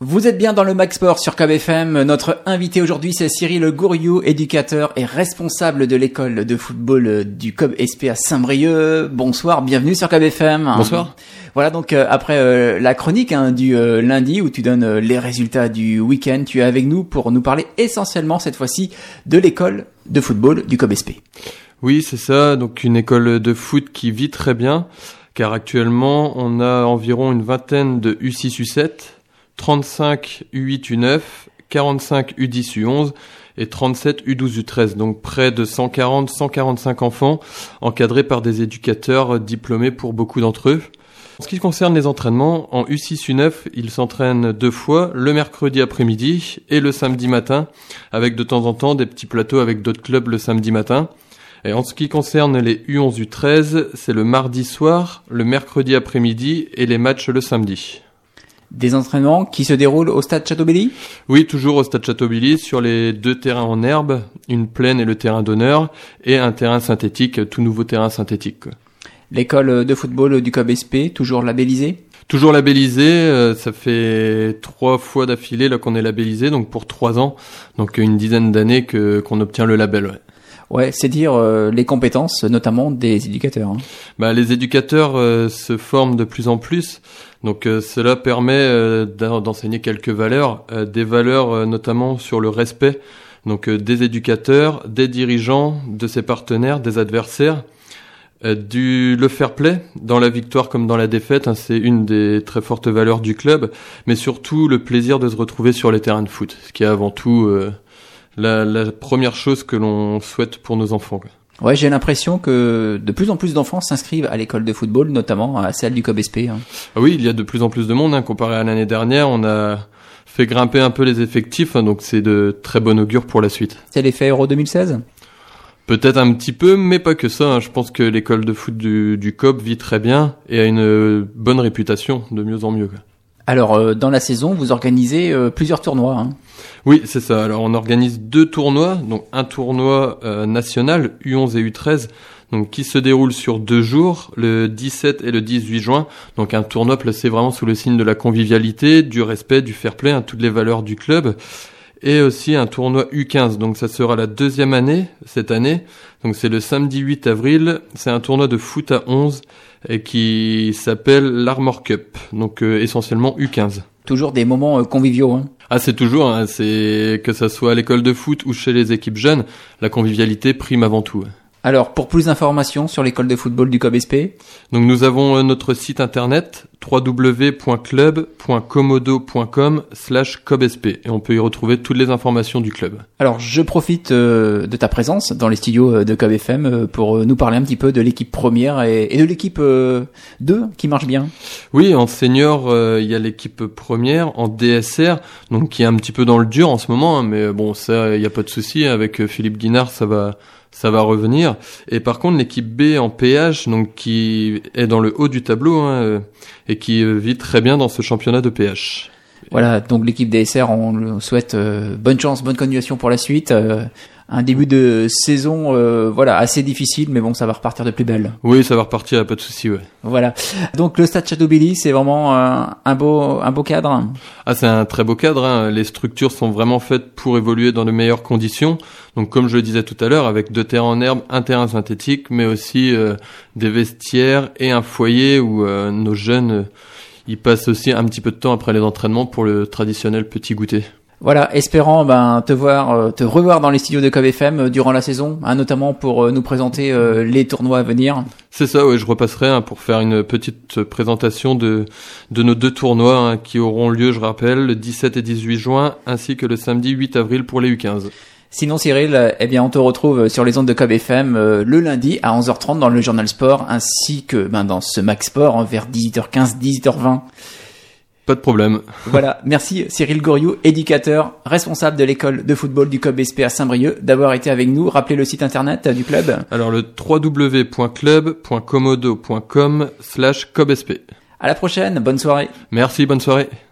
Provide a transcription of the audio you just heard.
Vous êtes bien dans le Max Sport sur KBFM. Notre invité aujourd'hui, c'est Cyril Gouriou, éducateur et responsable de l'école de football du COB SP à Saint-Brieuc. Bonsoir, bienvenue sur KBFM. Bonsoir. Voilà, donc après la chronique du lundi où tu donnes les résultats du week-end, tu es avec nous pour nous parler essentiellement cette fois-ci de l'école de football du COB SP. Oui, c'est ça. Donc une école de foot qui vit très bien, car actuellement on a environ une vingtaine de U6, U7, 35 U8, U9, 45 U10, U11 et 37 U12, U13. Donc près de 140-145 enfants encadrés par des éducateurs diplômés pour beaucoup d'entre eux. En ce qui concerne les entraînements, en U6, U9, ils s'entraînent 2 fois, le mercredi après-midi et le samedi matin, avec de temps en temps des petits plateaux avec d'autres clubs le samedi matin. Et en ce qui concerne les U11, U13, c'est le mardi soir, le mercredi après-midi et les matchs le samedi. Des entraînements qui se déroulent au stade Châteaubilly ? Oui, toujours au stade Châteaubilly, sur les 2 terrains en herbe, une plaine et le terrain d'honneur, et un terrain synthétique, tout nouveau terrain synthétique. L'école de football du COB SP, toujours labellisée ? Toujours labellisé, ça fait 3 fois d'affilée là qu'on est labellisé, donc pour 3 ans, donc une dizaine d'années qu'on obtient le label. Ouais. Ouais, c'est dire les compétences, notamment des éducateurs. Les éducateurs se forment de plus en plus, donc cela permet d'enseigner quelques valeurs, des valeurs notamment sur le respect, donc des éducateurs, des dirigeants, de ses partenaires, des adversaires, le fair play dans la victoire comme dans la défaite, c'est une des très fortes valeurs du club, mais surtout le plaisir de se retrouver sur les terrains de foot, ce qui est avant tout la première chose que l'on souhaite pour nos enfants. Ouais, j'ai l'impression que de plus en plus d'enfants s'inscrivent à l'école de football, notamment à celle du COB SP. Ah oui, il y a de plus en plus de monde, comparé à l'année dernière. On a fait grimper un peu les effectifs, donc c'est de très bon augure pour la suite. C'est l'effet Euro 2016 ? Peut-être un petit peu, mais pas que ça. Je pense que l'école de foot du COB vit très bien et a une bonne réputation, de mieux en mieux. Alors, dans la saison, vous organisez plusieurs tournois. Oui, c'est ça. Alors, on organise 2 tournois. Donc, un tournoi national, U11 et U13, donc qui se déroule sur 2 jours, le 17 et le 18 juin. Donc, un tournoi placé vraiment sous le signe de la convivialité, du respect, du fair play, toutes les valeurs du club. Et aussi un tournoi U15. Donc, ça sera la 2e année, cette année. Donc, c'est le samedi 8 avril. C'est un tournoi de foot à 11 et qui s'appelle l'Armor Cup. Donc, essentiellement U15. Toujours des moments conviviaux. Ah, c'est toujours, c'est que ça soit à l'école de foot ou chez les équipes jeunes, la convivialité prime avant tout. Alors, pour plus d'informations sur l'école de football du COB SP, donc nous avons notre site internet www.club.comodo.com/cobsp et on peut y retrouver toutes les informations du club. Alors, je profite de ta présence dans les studios de KBFM pour nous parler un petit peu de l'équipe première et de l'équipe 2 qui marche bien. Oui, en senior, il y a l'équipe première, en DSR, donc qui est un petit peu dans le dur en ce moment, mais bon, ça, il n'y a pas de souci, avec Philippe Guinard, ça va revenir. Et par contre, l'équipe B en PH, donc qui est dans le haut du tableau et qui vit très bien dans ce championnat de PH. Voilà, donc l'équipe DSR, on le souhaite bonne chance, bonne continuation pour la suite. Un début de saison assez difficile, mais bon, ça va repartir de plus belle. Oui, ça va repartir, pas de souci, ouais. Voilà. Donc le stade Châteaubilly, c'est vraiment un beau cadre. Ah, c'est un très beau cadre. Les structures sont vraiment faites pour évoluer dans de meilleures conditions. Donc comme je le disais tout à l'heure, avec 2 terrains en herbe, un terrain synthétique, mais aussi des vestiaires et un foyer où nos jeunes ils passent aussi un petit peu de temps après les entraînements pour le traditionnel petit goûter. Voilà, espérant te revoir dans les studios de KBFM durant la saison, notamment pour nous présenter les tournois à venir. C'est ça, ouais, je repasserai pour faire une petite présentation de nos 2 tournois qui auront lieu, je rappelle, le 17 et 18 juin, ainsi que le samedi 8 avril pour les U15. Sinon Cyril, on te retrouve sur les ondes de KBFM le lundi à 11h30 dans le Journal Sport, ainsi que dans ce Max Sport vers 18h15, 18h20. Pas de problème. Voilà, merci Cyril Gouriou, éducateur, responsable de l'école de football du COB SP à Saint-Brieuc, d'avoir été avec nous. Rappelez le site internet du club. Alors le www.club.comodo.com/cobsp. À la prochaine, bonne soirée. Merci, bonne soirée.